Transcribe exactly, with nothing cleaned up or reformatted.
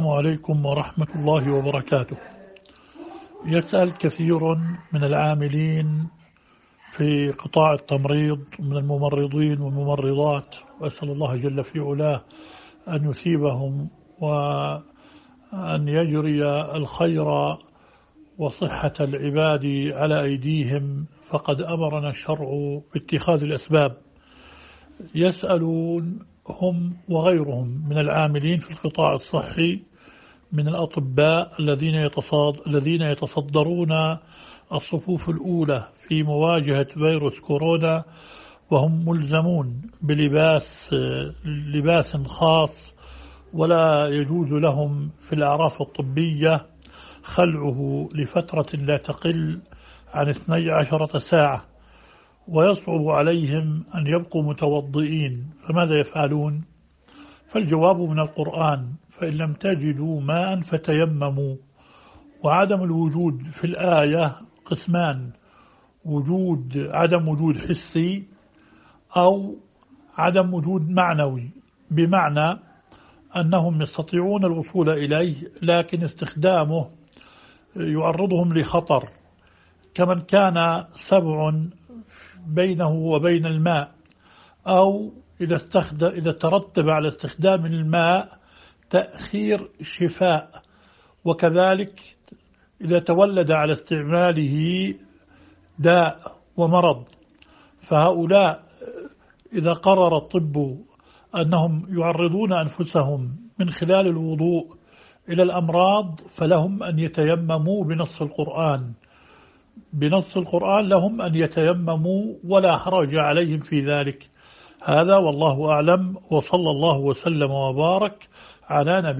عليكم ورحمة الله وبركاته. يسأل كثير من العاملين في قطاع التمريض من الممرضين والممرضات، وأسأل الله جل في علاه أن يثيبهم وأن يجري الخير وصحة العباد على أيديهم، فقد أمرنا الشرع باتخاذ الأسباب. يسألون هم وغيرهم من العاملين في القطاع الصحي من الأطباء الذين الذين يتصدرون الصفوف الأولى في مواجهة فيروس كورونا، وهم ملزمون بلباس لباس خاص، ولا يجوز لهم في الأعراف الطبية خلعه لفترة لا تقل عن اثنتي عشرة ساعة، ويصعب عليهم أن يبقوا متوضئين، فماذا يفعلون؟ فالجواب من القرآن: فإن لم تجدوا ماء فتيمموا. وعدم الوجود في الآية قسمان: وجود عدم وجود حسي أو عدم وجود معنوي، بمعنى أنهم يستطيعون الوصول إليه لكن استخدامه يعرضهم لخطر، كمن كان سبع بينه وبين الماء، أو إذا استخدم إذا ترتب على استخدام الماء تأخير شفاء، وكذلك إذا تولد على استعماله داء ومرض. فهؤلاء إذا قرر الطب أنهم يعرضون أنفسهم من خلال الوضوء إلى الأمراض، فلهم أن يتيمموا بنص القرآن بنص القرآن لهم أن يتيمموا ولا حرج عليهم في ذلك. هذا والله أعلم، وصلى الله وسلم وبارك على نبينا